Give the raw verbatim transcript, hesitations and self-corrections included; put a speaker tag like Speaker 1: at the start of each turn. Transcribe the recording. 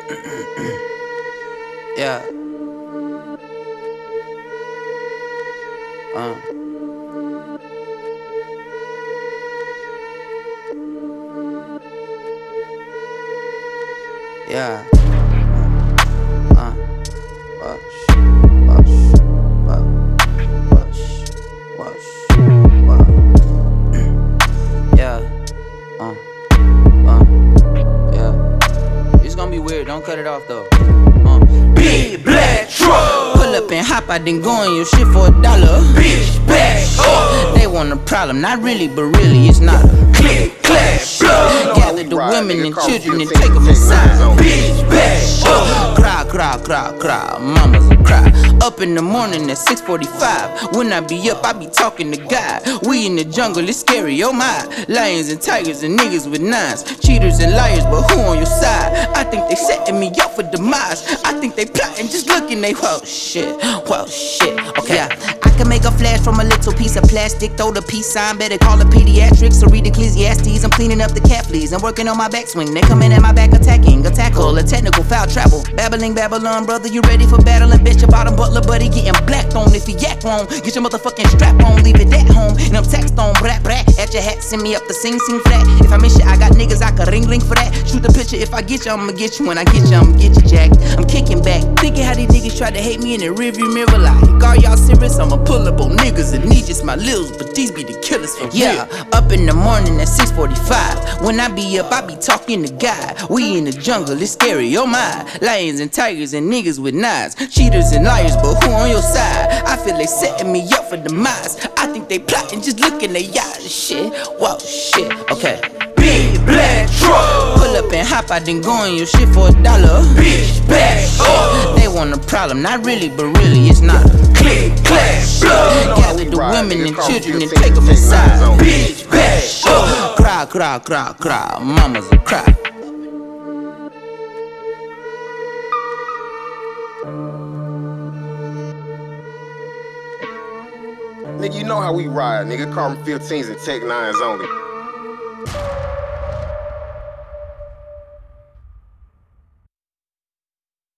Speaker 1: Yeah. Uh. Yeah. Uh. Wash. Wash. Wash. Wash. Wash. Yeah. Uh. Uh. Yeah. It's gonna be weird. Don't cut it off though. Uh.
Speaker 2: Big black truck.
Speaker 1: Pull up and hop, I didn't go on your shit for a dollar.
Speaker 2: Bitch back up.
Speaker 1: They want a problem, not really, but really it's not a
Speaker 2: Click, clack, blood.
Speaker 1: gather the women and children and take them inside.
Speaker 2: Bitch back up.
Speaker 1: Cry, cry, cry, cry, mamas will cry. Up in the morning at six forty-five. When I be up, I be talking to God. We in the jungle, it's scary, oh my. Lions and tigers and niggas with nines. Cheaters and liars, but who on your side? I think they setting me up for demise. I think they plotting, just looking, they whoa shit, whoa shit. Okay, yeah. I can make a flash from a little piece of plastic. Throw the peace sign, better call the pediatrics or read Ecclesiastes. I'm cleaning up the cat fleas. I'm working on my backswing. They coming at my back attacking. A tackle, a technical foul travel. Babbling Babylon, brother, you ready for battling? Bitch, your bottom butler, buddy, getting blacked on. If he yak wrong, get your motherfucking strap on. Leave it at home, and I'm taxed on. Brat, brat, at your hat, send me up the sing, sing flat. If I miss you, I got niggas I can ring, ring for that. Shoot the picture, if I get you, I'ma get you. When I get you, I'ma get you, Jack. I'm kicking back, thinking how these niggas try to hate me in the rearview mirror. Like, are y'all serious? I'ma pull up on niggas and need just my lils, but these be the killers for yeah, real. Up in the morning at six forty-five. When I be up, I be talking to God. We in the jungle, it's scary, oh my. Lions and tigers and niggas with knives. Cheaters and liars, but who on your side? I feel they setting me up for demise. I think they plotting, just looking at y'all. Shit, whoa, shit, okay.
Speaker 2: Big black truck.
Speaker 1: Pull up and hop, I didn't go on your shit for a dollar.
Speaker 2: Bitch back up.
Speaker 1: They want a problem, not really, but really it's not a
Speaker 2: Click, clack, blood.
Speaker 1: gather the women and children and take them inside.
Speaker 2: Bitch back up.
Speaker 1: Cry, cry, cry, cry, mamas will cry.
Speaker 3: Nigga, you know how we ride, nigga. Carbon fifteens and Tech nines only.